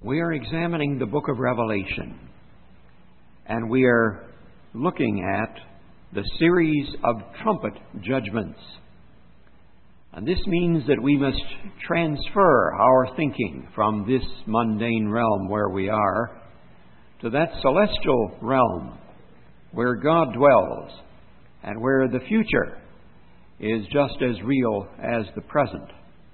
We are examining the book of Revelation, and we are looking at the series of trumpet judgments. And this means that we must transfer our thinking from this mundane realm where we are to that celestial realm where God dwells and where the future is just as real as the present.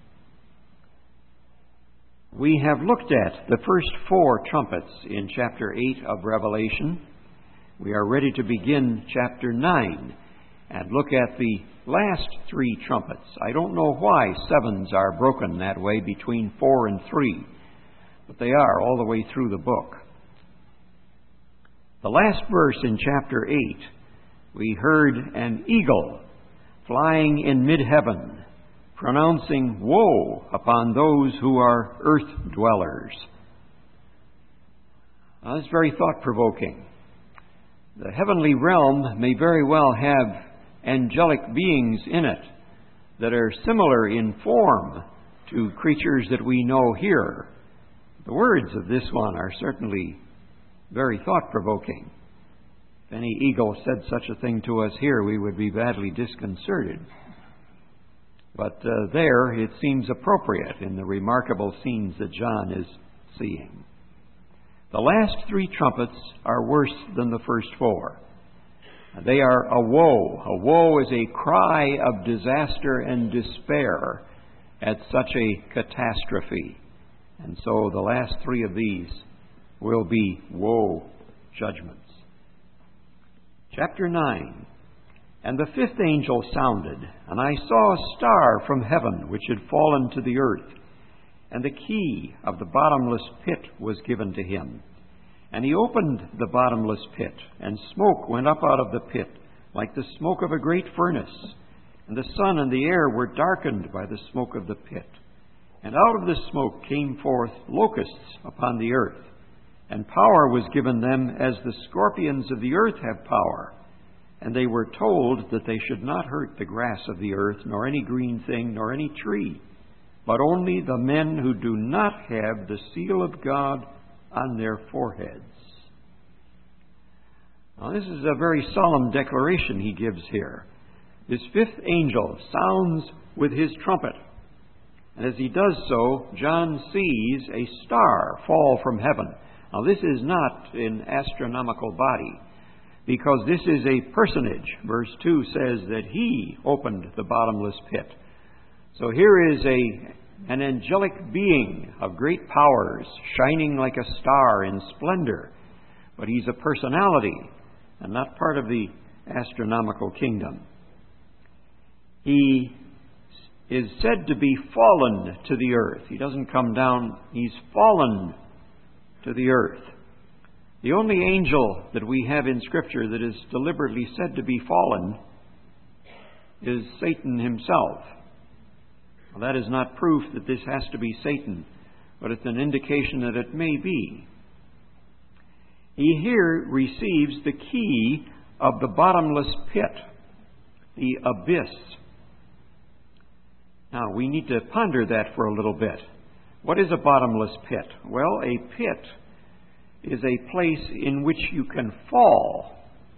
We have looked at the first 4 trumpets in chapter 8 of Revelation. We are ready to begin chapter 9 and look at the last 3 trumpets. I don't know why 7s are broken that way between 4 and 3, but they are all the way through the book. The last verse in chapter 8, we heard an eagle flying in mid-heaven, pronouncing woe upon those who are earth dwellers. Now, that's very thought-provoking. The heavenly realm may very well have angelic beings in it that are similar in form to creatures that we know here. The words of this one are certainly very thought-provoking. If any eagle said such a thing to us here, we would be badly disconcerted. But there it seems appropriate in the remarkable scenes that John is seeing. The last 3 trumpets are worse than the first 4. They are a woe. A woe is a cry of disaster and despair at such a catastrophe. And so the last 3 of these will be woe judgments. Chapter 9. And the 5th angel sounded, and I saw a star from heaven which had fallen to the earth, and the key of the bottomless pit was given to him. And he opened the bottomless pit, and smoke went up out of the pit, like the smoke of a great furnace. And the sun and the air were darkened by the smoke of the pit. And out of the smoke came forth locusts upon the earth, and power was given them as the scorpions of the earth have power. And they were told that they should not hurt the grass of the earth, nor any green thing, nor any tree, but only the men who do not have the seal of God on their foreheads. Now, this is a very solemn declaration he gives here. This 5th angel sounds with his trumpet. And as he does so, John sees a star fall from heaven. Now, this is not an astronomical body, because this is a personage. Verse 2 says that he opened the bottomless pit. So here is an angelic being of great powers, shining like a star in splendor. But he's a personality and not part of the astronomical kingdom. He is said to be fallen to the earth. He doesn't come down, he's fallen to the earth. The only angel that we have in Scripture that is deliberately said to be fallen is Satan himself. Well, that is not proof that this has to be Satan, but it's an indication that it may be. He here receives the key of the bottomless pit, the abyss. Now, we need to ponder that for a little bit. What is a bottomless pit? Well, a pit is a place in which you can fall.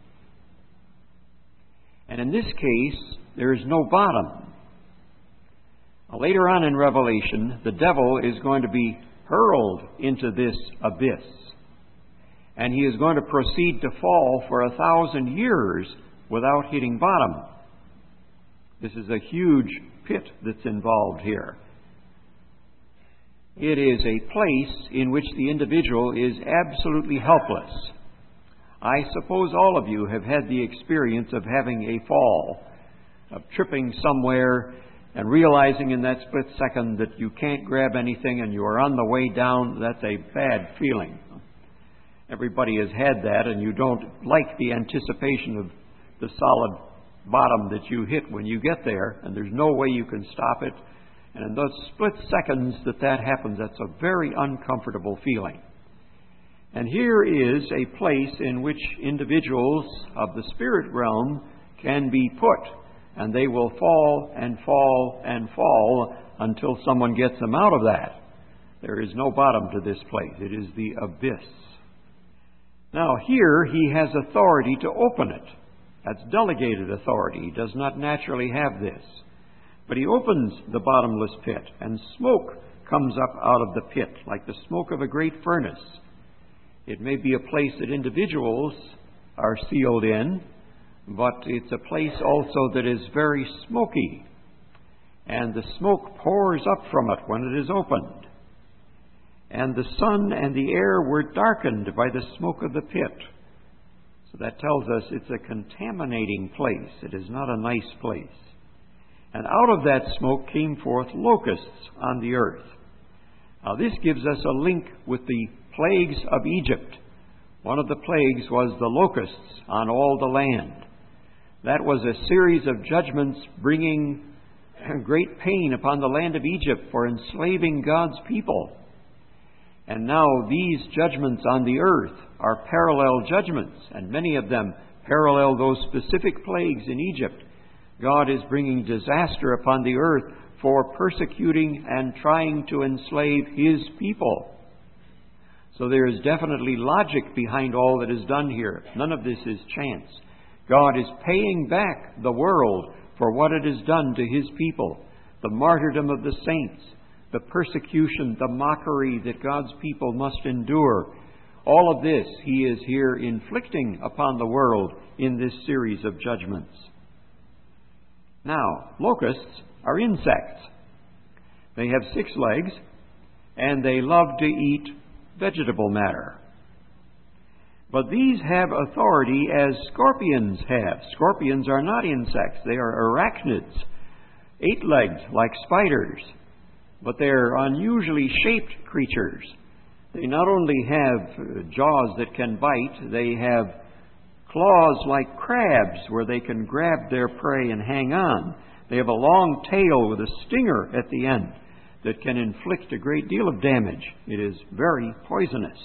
And in this case, there is no bottom. Now, later on in Revelation, the devil is going to be hurled into this abyss. And he is going to proceed to fall for 1,000 years without hitting bottom. This is a huge pit that's involved here. It is a place in which the individual is absolutely helpless. I suppose all of you have had the experience of having a fall, of tripping somewhere and realizing in that split second that you can't grab anything and you are on the way down. That's a bad feeling. Everybody has had that, and you don't like the anticipation of the solid bottom that you hit when you get there, and there's no way you can stop it. And in those split seconds that happens, that's a very uncomfortable feeling. And here is a place in which individuals of the spirit realm can be put, and they will fall and fall and fall until someone gets them out of that. There is no bottom to this place. It is the abyss. Now here he has authority to open it. That's delegated authority. He does not naturally have this. But he opens the bottomless pit, and smoke comes up out of the pit, like the smoke of a great furnace. It may be a place that individuals are sealed in, but it's a place also that is very smoky. And the smoke pours up from it when it is opened. And the sun and the air were darkened by the smoke of the pit. So that tells us it's a contaminating place. It is not a nice place. And out of that smoke came forth locusts on the earth. Now this gives us a link with the plagues of Egypt. One of the plagues was the locusts on all the land. That was a series of judgments bringing great pain upon the land of Egypt for enslaving God's people. And now these judgments on the earth are parallel judgments, and many of them parallel those specific plagues in Egypt. God is bringing disaster upon the earth for persecuting and trying to enslave His people. So there is definitely logic behind all that is done here. None of this is chance. God is paying back the world for what it has done to His people. The martyrdom of the saints, the persecution, the mockery that God's people must endure. All of this He is here inflicting upon the world in this series of judgments. Now, locusts are insects. They have 6 legs, and they love to eat vegetable matter. But these have authority as scorpions have. Scorpions are not insects. They are arachnids, 8-legged like spiders. But they're unusually shaped creatures. They not only have jaws that can bite, they have claws like crabs where they can grab their prey and hang on. They have a long tail with a stinger at the end that can inflict a great deal of damage. It is very poisonous.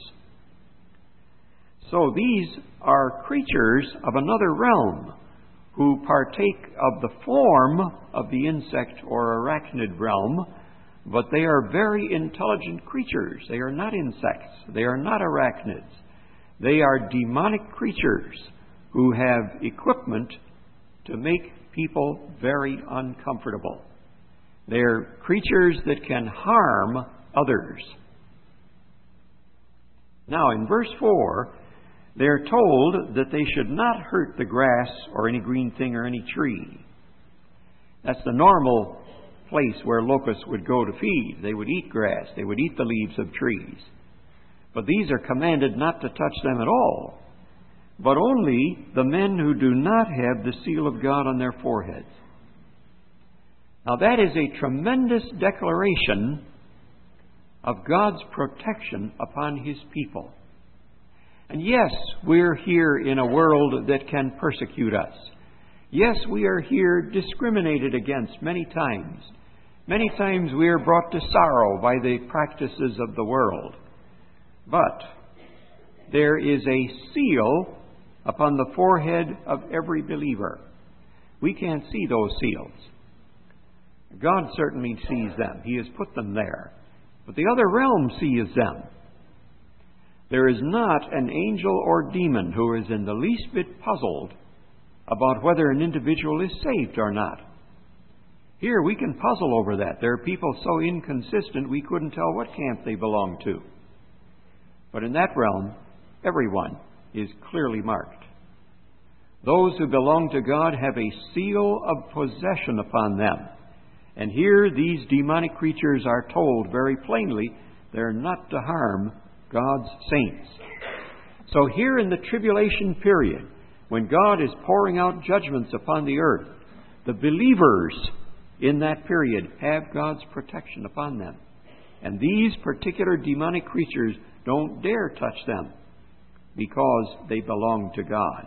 So these are creatures of another realm who partake of the form of the insect or arachnid realm, but they are very intelligent creatures. They are not insects. They are not arachnids. They are demonic creatures who have equipment to make people very uncomfortable. They're creatures that can harm others. Now, in verse 4, they're told that they should not hurt the grass or any green thing or any tree. That's the normal place where locusts would go to feed. They would eat grass. They would eat the leaves of trees. But these are commanded not to touch them at all, but only the men who do not have the seal of God on their foreheads. Now that is a tremendous declaration of God's protection upon His people. And yes, we're here in a world that can persecute us. Yes, we are here discriminated against many times. Many times we are brought to sorrow by the practices of the world. But there is a seal upon the forehead of every believer. We can't see those seals. God certainly sees them. He has put them there. But the other realm sees them. There is not an angel or demon who is in the least bit puzzled about whether an individual is saved or not. Here we can puzzle over that. There are people so inconsistent we couldn't tell what camp they belong to. But in that realm, everyone is clearly marked. Those who belong to God have a seal of possession upon them. And here these demonic creatures are told very plainly they're not to harm God's saints. So here in the tribulation period, when God is pouring out judgments upon the earth, the believers in that period have God's protection upon them. And these particular demonic creatures don't dare touch them because they belong to God.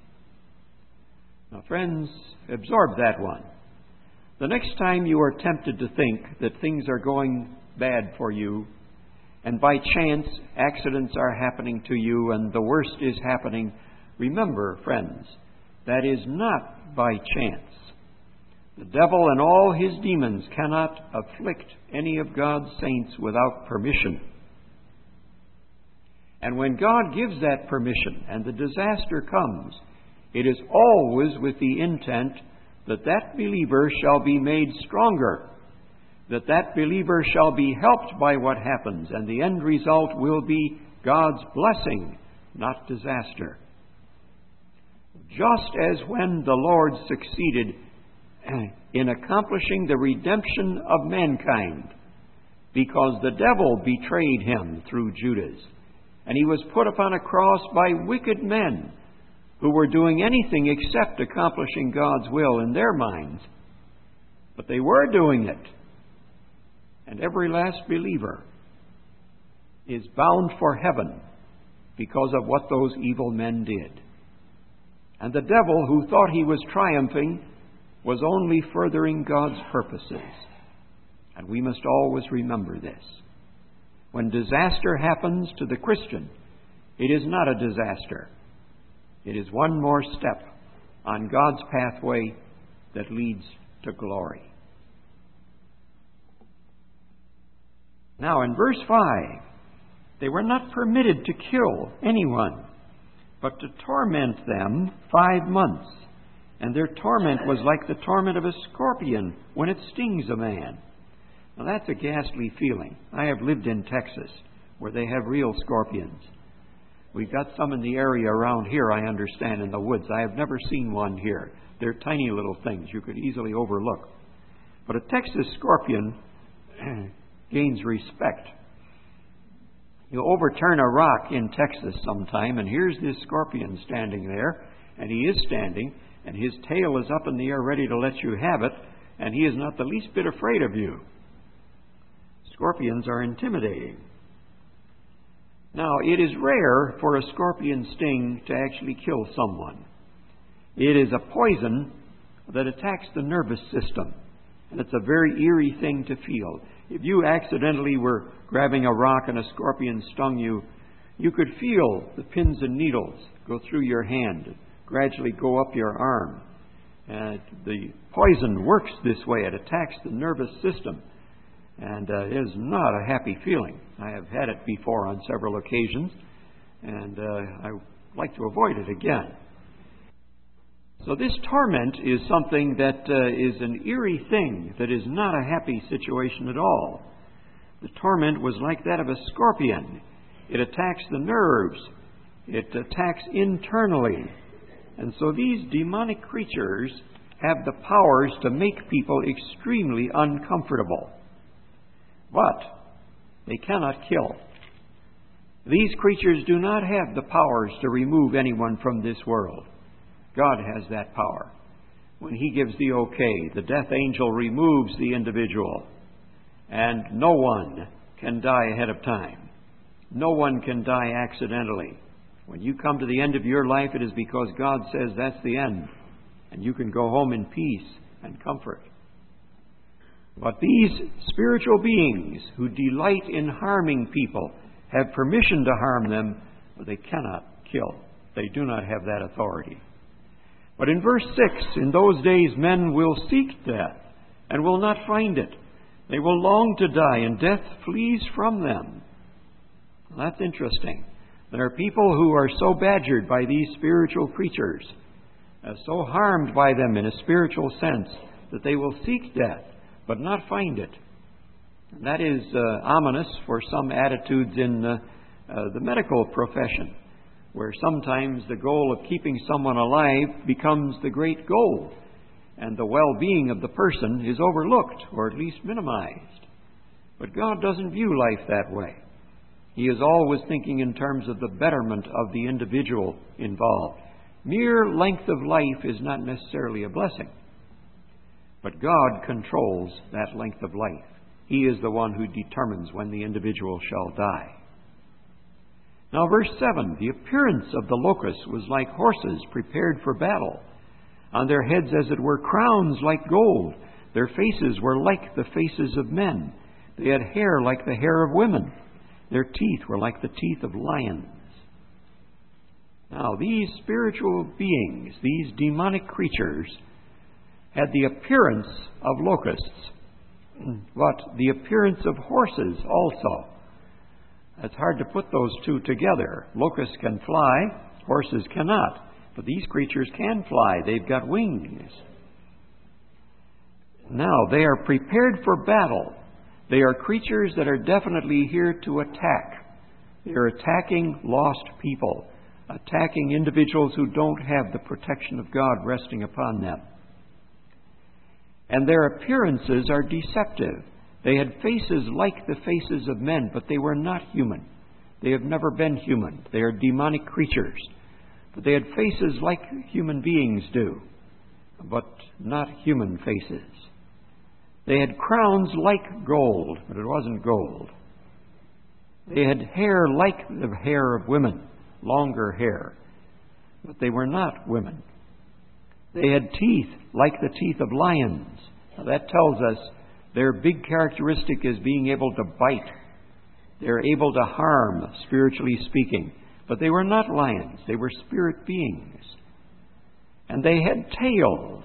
Now, friends, absorb that one. The next time you are tempted to think that things are going bad for you, and by chance accidents are happening to you and the worst is happening, remember, friends, that is not by chance. The devil and all his demons cannot afflict any of God's saints without permission. And when God gives that permission and the disaster comes, it is always with the intent that that believer shall be made stronger, that that believer shall be helped by what happens, and the end result will be God's blessing, not disaster. Just as when the Lord succeeded in accomplishing the redemption of mankind, because the devil betrayed him through Judas, and he was put upon a cross by wicked men who were doing anything except accomplishing God's will in their minds. But they were doing it. And every last believer is bound for heaven because of what those evil men did. And the devil, who thought he was triumphing, was only furthering God's purposes. And we must always remember this. When disaster happens to the Christian, it is not a disaster. It is one more step on God's pathway that leads to glory. Now, in verse 5, they were not permitted to kill anyone, but to torment them 5 months. And their torment was like the torment of a scorpion when it stings a man. Now, that's a ghastly feeling. I have lived in Texas, where they have real scorpions. We've got some in the area around here, I understand, in the woods. I have never seen one here. They're tiny little things you could easily overlook. But a Texas scorpion gains respect. You overturn a rock in Texas sometime, and here's this scorpion standing there, and he is standing, and his tail is up in the air ready to let you have it, and he is not the least bit afraid of you. Scorpions are intimidating. Now, it is rare for a scorpion sting to actually kill someone. It is a poison that attacks the nervous system, and it's a very eerie thing to feel. If you accidentally were grabbing a rock and a scorpion stung you, you could feel the pins and needles go through your hand, gradually go up your arm. The poison works this way. It attacks the nervous system. And it is not a happy feeling. I have had it before on several occasions, and I like to avoid it again. So this torment is something that is an eerie thing, that is not a happy situation at all. The torment was like that of a scorpion. It attacks the nerves. It attacks internally. And so these demonic creatures have the powers to make people extremely uncomfortable. But they cannot kill. These creatures do not have the powers to remove anyone from this world. God has that power. When He gives the okay, the death angel removes the individual, and no one can die ahead of time. No one can die accidentally. When you come to the end of your life, it is because God says that's the end, and you can go home in peace and comfort. But these spiritual beings who delight in harming people have permission to harm them, but they cannot kill. They do not have that authority. But in verse 6, in those days men will seek death and will not find it. They will long to die, and death flees from them. Well, that's interesting. There are people who are so badgered by these spiritual creatures, so harmed by them in a spiritual sense, that they will seek death but not find it. And that is ominous for some attitudes in the medical profession, where sometimes the goal of keeping someone alive becomes the great goal, and the well-being of the person is overlooked or at least minimized. But God doesn't view life that way. He is always thinking in terms of the betterment of the individual involved. Mere length of life is not necessarily a blessing. But God controls that length of life. He is the one who determines when the individual shall die. Now, verse 7, the appearance of the locusts was like horses prepared for battle. On their heads, as it were, crowns like gold. Their faces were like the faces of men. They had hair like the hair of women. Their teeth were like the teeth of lions. Now, these spiritual beings, these demonic creatures, had the appearance of locusts, but the appearance of horses also. It's hard to put those two together. Locusts can fly, horses cannot. But these creatures can fly. They've got wings. Now, they are prepared for battle. They are creatures that are definitely here to attack. They are attacking lost people, attacking individuals who don't have the protection of God resting upon them. And their appearances are deceptive. They had faces like the faces of men, but they were not human. They have never been human. They are demonic creatures. But they had faces like human beings do, but not human faces. They had crowns like gold, but it wasn't gold. They had hair like the hair of women, longer hair, but they were not women. They had teeth like the teeth of lions. Now that tells us their big characteristic is being able to bite. They're able to harm, spiritually speaking. But they were not lions. They were spirit beings. And they had tails.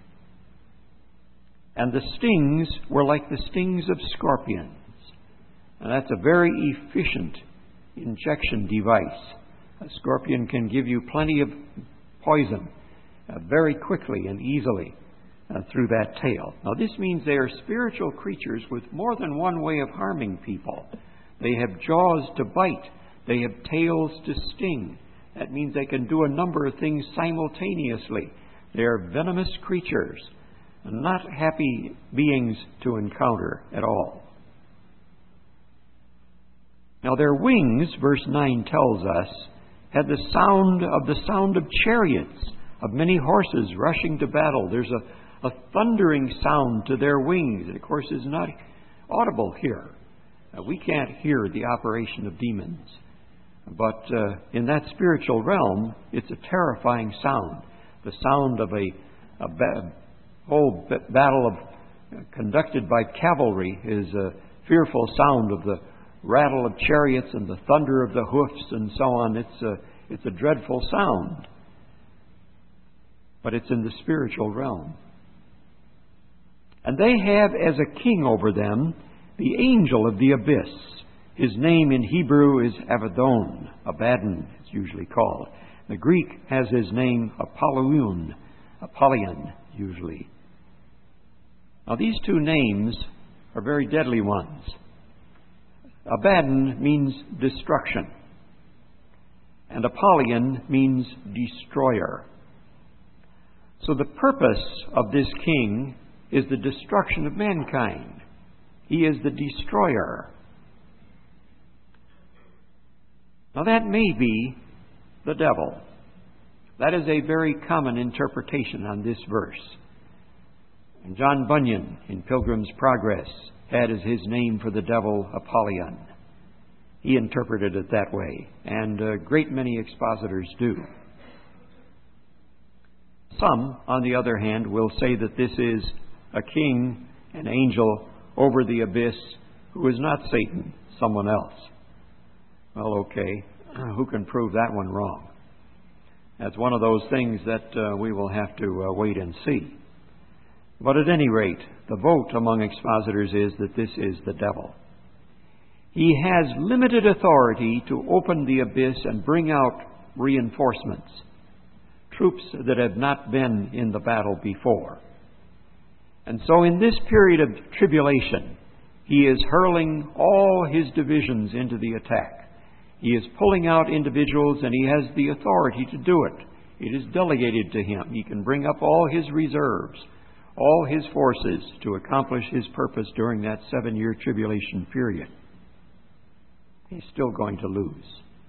And the stings were like the stings of scorpions. And that's a very efficient injection device. A scorpion can give you plenty of poison very quickly and easily through that tail. Now, this means they are spiritual creatures with more than one way of harming people. They have jaws to bite. They have tails to sting. That means they can do a number of things simultaneously. They are venomous creatures, and not happy beings to encounter at all. Now, their wings, verse 9 tells us, had the sound of chariots, of many horses rushing to battle. There's a thundering sound to their wings. It, of course, is not audible here. We can't hear the operation of demons. But in that spiritual realm, it's a terrifying sound. The sound of a whole battle conducted by cavalry is a fearful sound of the rattle of chariots and the thunder of the hoofs and so on. It's a dreadful sound. But it's in the spiritual realm. And they have as a king over them the angel of the abyss. His name in Hebrew is Abaddon, it's usually called. The Greek has his name Apollyon, usually. Now, these two names are very deadly ones. Abaddon means destruction, and Apollyon means destroyer. So the purpose of this king is the destruction of mankind. He is the destroyer. Now, that may be the devil. That is a very common interpretation on this verse. And John Bunyan, in Pilgrim's Progress, had as his name for the devil Apollyon. He interpreted it that way, and a great many expositors do. Some, on the other hand, will say that this is a king, an angel over the abyss, who is not Satan, someone else. Well, okay, who can prove that one wrong? That's one of those things that we will have to wait and see. But at any rate, the vote among expositors is that this is the devil. He has limited authority to open the abyss and bring out reinforcements, troops that have not been in the battle before. And so in this period of tribulation, he is hurling all his divisions into the attack. He is pulling out individuals, and he has the authority to do it. It is delegated to him. He can bring up all his reserves, all his forces to accomplish his purpose during that 7-year tribulation period. He's still going to lose.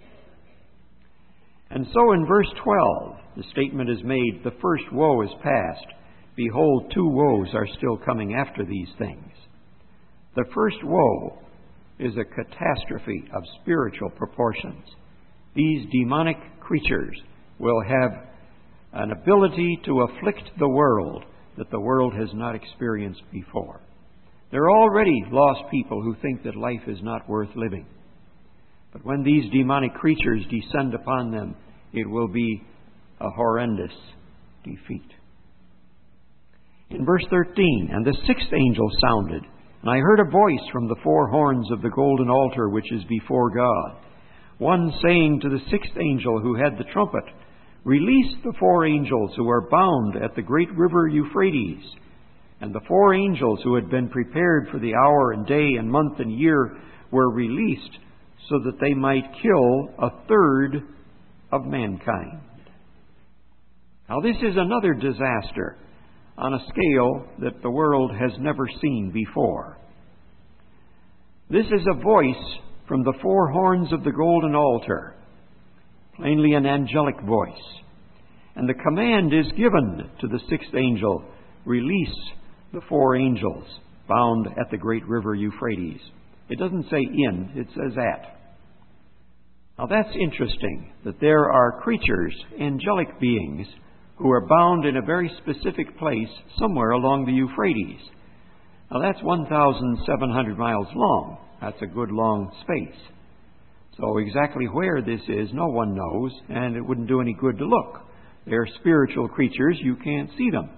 And so in verse 12, the statement is made, the first woe is past. Behold, 2 woes are still coming after these things. The first woe is a catastrophe of spiritual proportions. These demonic creatures will have an ability to afflict the world that the world has not experienced before. There are already lost people who think that life is not worth living. But when these demonic creatures descend upon them, it will be a horrendous defeat. In verse 13, and the sixth angel sounded, and I heard a voice from the four horns of the golden altar which is before God, one saying to the sixth angel who had the trumpet, Release the four angels who are bound at the great river Euphrates. And the four angels who had been prepared for the hour and day and month and year were released, so that they might kill a third of mankind. Now this is another disaster on a scale that the world has never seen before. This is a voice from the four horns of the golden altar, plainly an angelic voice. And the command is given to the sixth angel, Release the four angels bound at the great river Euphrates. It doesn't say in, it says at. Now that's interesting, that there are creatures, angelic beings, who are bound in a very specific place somewhere along the Euphrates. Now that's 1,700 miles long. That's a good long space. So exactly where this is, no one knows, and it wouldn't do any good to look. They're spiritual creatures, you can't see them.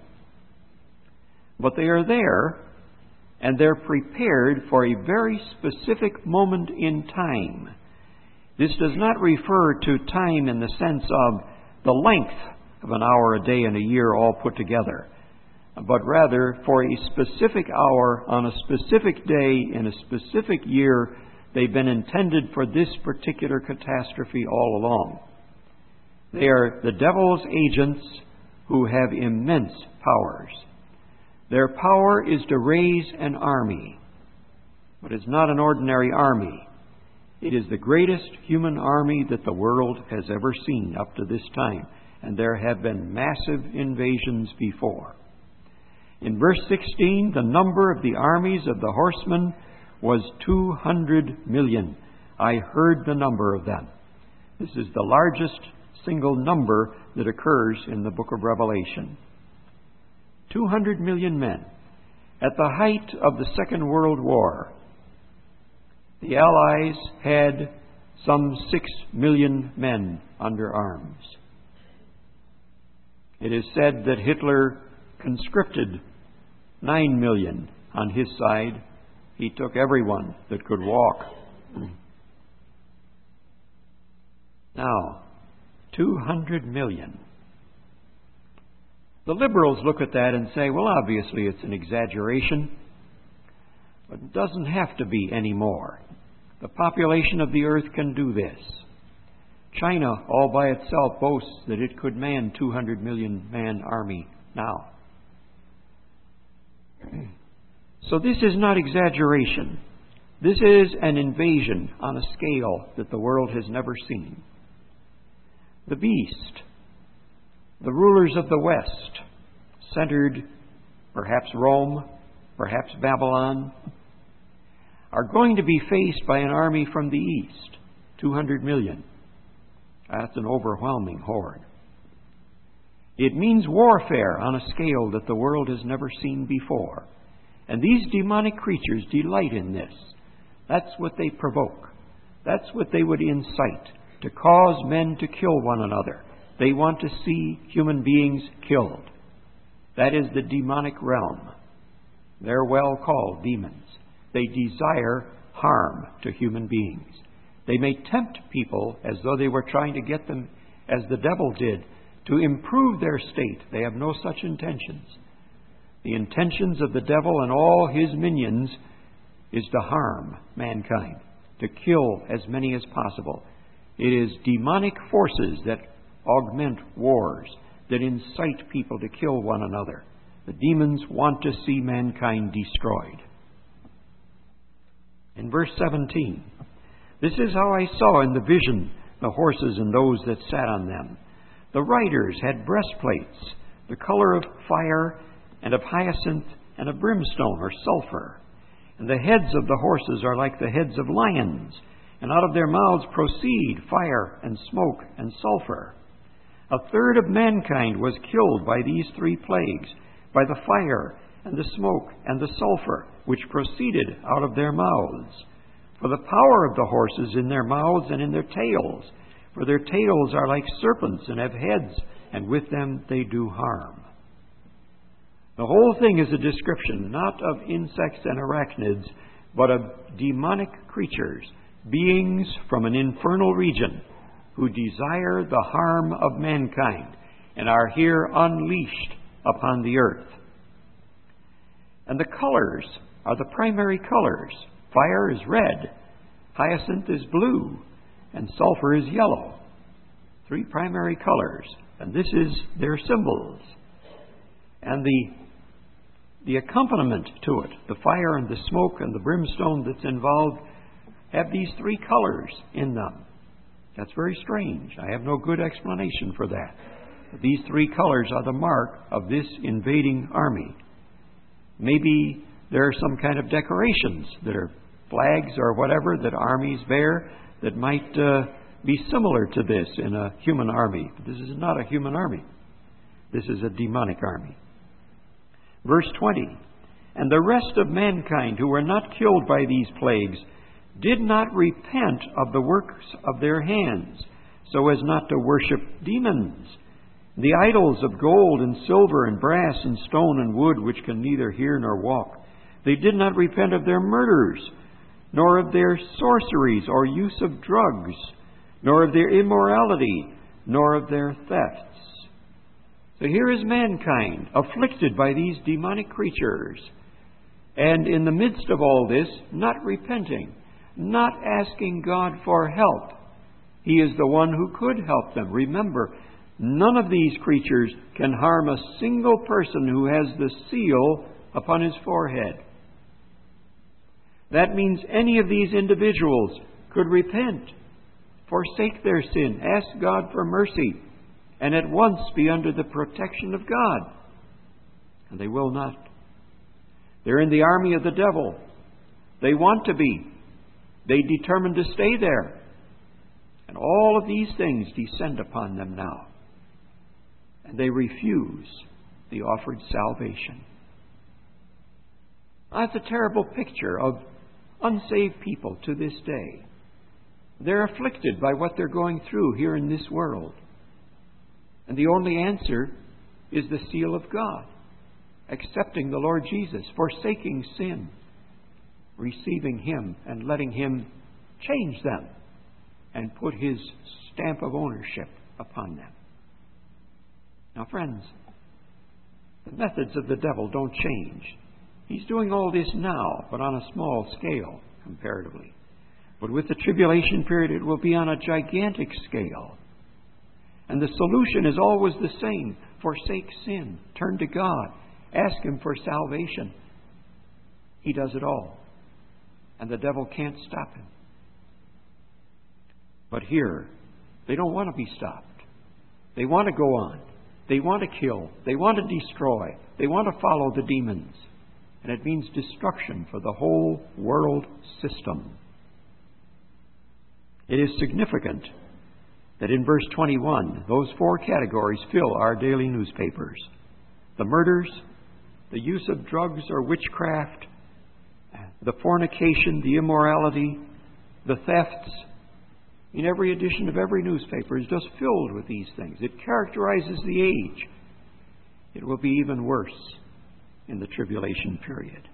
But they are there, and they're prepared for a very specific moment in time. This does not refer to time in the sense of the length of an hour, a day, and a year all put together, but rather for a specific hour on a specific day in a specific year. They've been intended for this particular catastrophe all along. They are the devil's agents who have immense powers. Their power is to raise an army, but it's not an ordinary army. It is the greatest human army that the world has ever seen up to this time, and there have been massive invasions before. In verse 16, the number of the armies of the horsemen was 200 million. I heard the number of them. This is the largest single number that occurs in the book of Revelation. 200 million men. At the height of the Second World War, the Allies had some 6 million men under arms. It is said that Hitler conscripted 9 million on his side. He took everyone that could walk. Now, 200 million. The liberals look at that and say, well, obviously it's an exaggeration, but it doesn't have to be anymore. The population of the earth can do this. China, all by itself, boasts that it could man 200 million man army now. So this is not exaggeration. This is an invasion on a scale that the world has never seen. The beast, the rulers of the West, centered perhaps Rome, perhaps Babylon, are going to be faced by an army from the East, 200 million. That's an overwhelming horde. It means warfare on a scale that the world has never seen before. And these demonic creatures delight in this. That's what they provoke. That's what they would incite, to cause men to kill one another. They want to see human beings killed. That is the demonic realm. They're well called demons. They desire harm to human beings. They may tempt people as though they were trying to get them, as the devil did, to improve their state. They have no such intentions. The intentions of the devil and all his minions is to harm mankind, to kill as many as possible. It is demonic forces that augment wars, that incite people to kill one another. The demons want to see mankind destroyed. In verse 17, this is how I saw in the vision the horses and those that sat on them. The riders had breastplates, the color of fire and of hyacinth and of brimstone or sulfur. And the heads of the horses are like the heads of lions, and out of their mouths proceed fire and smoke and sulfur. A third of mankind was killed by these three plagues, by the fire and the smoke and the sulfur, which proceeded out of their mouths. For the power of the horses in their mouths and in their tails, for their tails are like serpents and have heads, and with them they do harm. The whole thing is a description not of insects and arachnids, but of demonic creatures, beings from an infernal region who desire the harm of mankind and are here unleashed upon the earth. And the colors are the primary colors. Fire is red, hyacinth is blue, and sulfur is yellow. 3 primary colors, and this is their symbols. And the accompaniment to it, the fire and the smoke and the brimstone that's involved, have these 3 colors in them. That's very strange. I have no good explanation for that. But these 3 colors are the mark of this invading army. Maybe there are some kind of decorations that are flags or whatever that armies bear that might be similar to this in a human army. But this is not a human army. This is a demonic army. Verse 20, and the rest of mankind who were not killed by these plagues did not repent of the works of their hands, so as not to worship demons, the idols of gold and silver and brass and stone and wood, which can neither hear nor walk. They did not repent of their murders, nor of their sorceries or use of drugs, nor of their immorality, nor of their thefts. So here is mankind afflicted by these demonic creatures, and in the midst of all this, not repenting, not asking God for help. He is the one who could help them. Remember, none of these creatures can harm a single person who has the seal upon his forehead. That means any of these individuals could repent, forsake their sin, ask God for mercy, and at once be under the protection of God. And they will not. They're in the army of the devil. They want to be. They determined to stay there. And all of these things descend upon them now. And they refuse the offered salvation. That's a terrible picture of unsaved people to this day. They're afflicted by what they're going through here in this world. And the only answer is the seal of God, accepting the Lord Jesus, forsaking sin, receiving Him and letting Him change them and put His stamp of ownership upon them. Now, friends, the methods of the devil don't change. He's doing all this now, but on a small scale, comparatively. But with the tribulation period, it will be on a gigantic scale. And the solution is always the same. Forsake sin. Turn to God. Ask Him for salvation. He does it all. And the devil can't stop him. But here, they don't want to be stopped. They want to go on. They want to kill. They want to destroy. They want to follow the demons. And it means destruction for the whole world system. It is significant that in verse 21, those 4 categories fill our daily newspapers. The murders, the use of drugs or witchcraft, the fornication, the immorality, the thefts. In every edition of every newspaper is just filled with these things. It characterizes the age. It will be even worse in the tribulation period.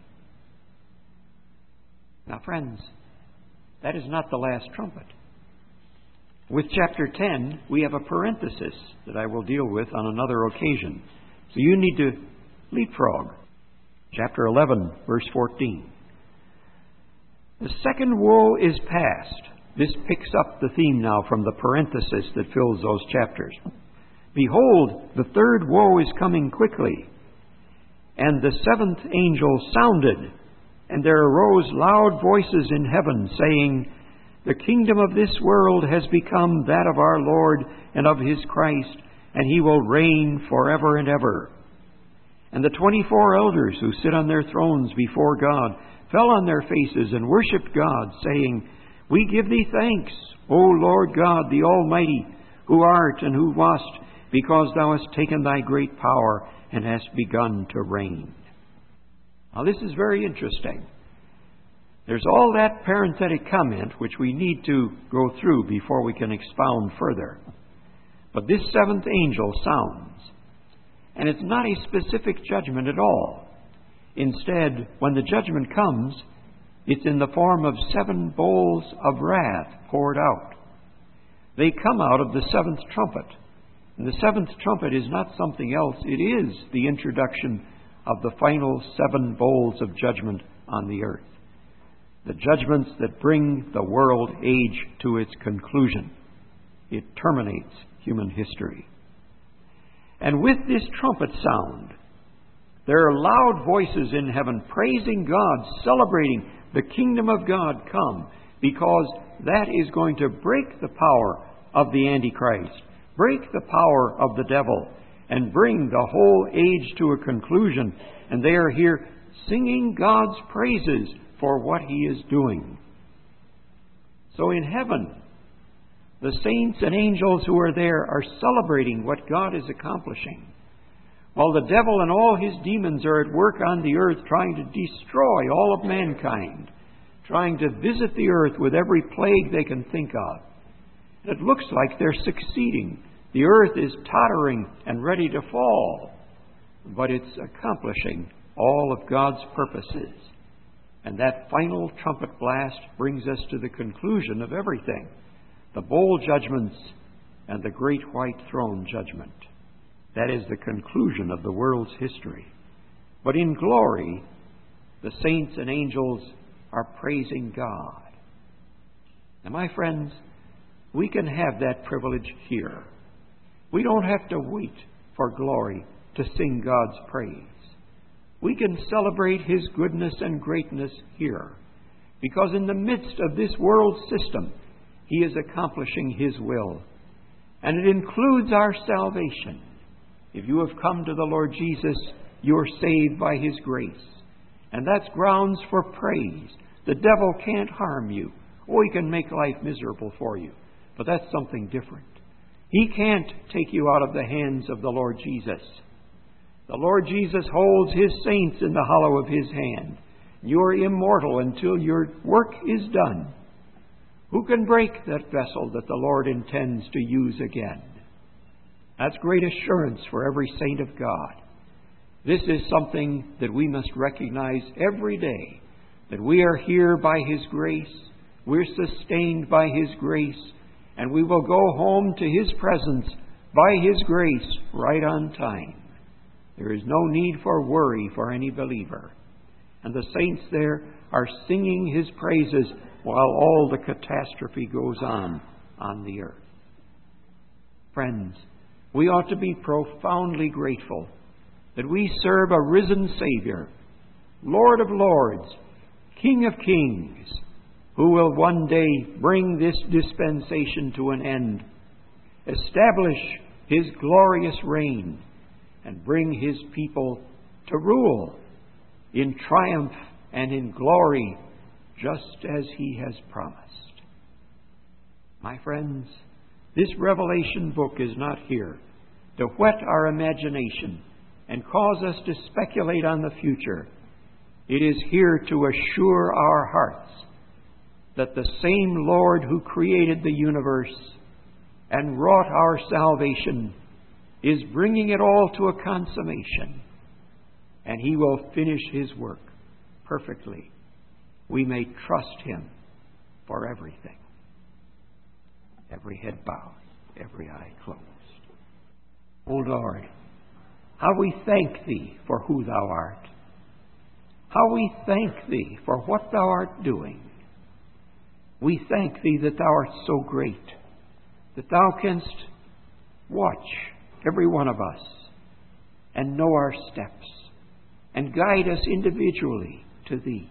Now, friends, that is not the last trumpet. With chapter 10, we have a parenthesis that I will deal with on another occasion. So you need to leapfrog. Chapter 11, verse 14. The second woe is past. This picks up the theme now from the parenthesis that fills those chapters. Behold, the third woe is coming quickly. And the 7th angel sounded, and there arose loud voices in heaven, saying, the kingdom of this world has become that of our Lord and of His Christ, and He will reign forever and ever. And the 24 elders who sit on their thrones before God fell on their faces and worshipped God, saying, we give Thee thanks, O Lord God, the Almighty, who art and who wast, because Thou hast taken Thy great power and hast begun to reign. Now this is very interesting. There's all that parenthetic comment which we need to go through before we can expound further. But this 7th angel sounds, And it's not a specific judgment at all. Instead, when the judgment comes, it's in the form of 7 bowls of wrath poured out. They come out of the 7th trumpet. And the 7th trumpet is not something else. It is the introduction of the final 7 bowls of judgment on the earth. The judgments that bring the world age to its conclusion. It terminates human history. And with this trumpet sound, there are loud voices in heaven praising God, celebrating the kingdom of God come, because that is going to break the power of the Antichrist, break the power of the devil, and bring the whole age to a conclusion. And they are here singing God's praises for what He is doing. So in heaven, the saints and angels who are there are celebrating what God is accomplishing, while the devil and all his demons are at work on the earth trying to destroy all of mankind, trying to visit the earth with every plague they can think of. It looks like they're succeeding. The earth is tottering and ready to fall, but it's accomplishing all of God's purposes. And that final trumpet blast brings us to the conclusion of everything. The bowl judgments and the great white throne judgment. That is the conclusion of the world's history. But in glory, the saints and angels are praising God. And my friends, we can have that privilege here. We don't have to wait for glory to sing God's praise. We can celebrate His goodness and greatness here, because in the midst of this world system, He is accomplishing His will. And it includes our salvation. If you have come to the Lord Jesus, you are saved by His grace. And that's grounds for praise. The devil can't harm you. Oh, he can make life miserable for you. But that's something different. He can't take you out of the hands of the Lord Jesus. The Lord Jesus holds His saints in the hollow of His hand. You're immortal until your work is done. Who can break that vessel that the Lord intends to use again? That's great assurance for every saint of God. This is something that we must recognize every day, that we are here by His grace, we're sustained by His grace, and we will go home to His presence by His grace right on time. There is no need for worry for any believer. And the saints there are singing His praises while all the catastrophe goes on the earth. Friends, we ought to be profoundly grateful that we serve a risen Savior, Lord of lords, King of kings, who will one day bring this dispensation to an end, establish His glorious reign, and bring His people to rule in triumph and in glory, just as He has promised. My friends, this Revelation book is not here to whet our imagination and cause us to speculate on the future. It is here to assure our hearts that the same Lord who created the universe and wrought our salvation is bringing it all to a consummation, and He will finish His work perfectly. We may trust Him for everything. Every head bowed, every eye closed. O Lord, how we thank Thee for who Thou art. How we thank Thee for what Thou art doing. We thank Thee that Thou art so great, that Thou canst watch every one of us and know our steps and guide us individually to Thee.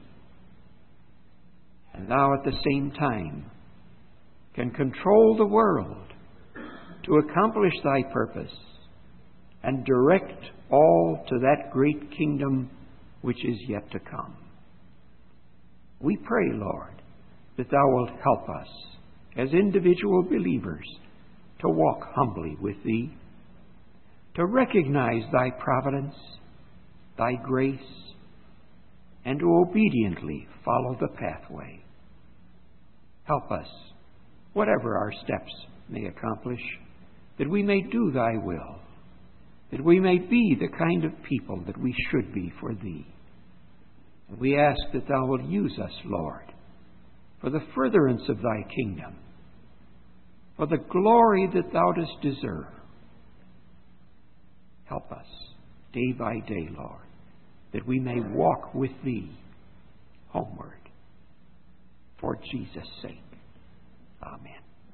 And Thou at the same time can control the world to accomplish Thy purpose and direct all to that great kingdom which is yet to come. We pray, Lord, that Thou wilt help us as individual believers to walk humbly with Thee, to recognize Thy providence, Thy grace, and to obediently follow the pathway. Help us, whatever our steps may accomplish, that we may do Thy will, that we may be the kind of people that we should be for Thee. And we ask that Thou wilt use us, Lord, for the furtherance of Thy kingdom, for the glory that Thou dost deserve. Help us day by day, Lord, that we may walk with Thee homeward. For Jesus' sake. Amen.